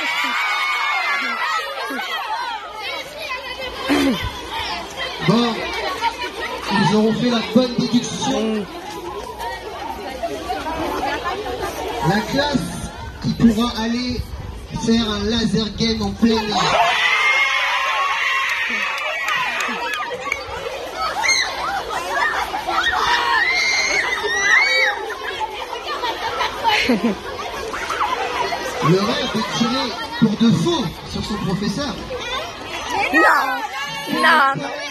Bon, ils auront fait la bonne déduction. La classe qui pourra aller faire un laser game en plein air. Le rêve de tirer pour de faux sur son professeur. Non, non, non.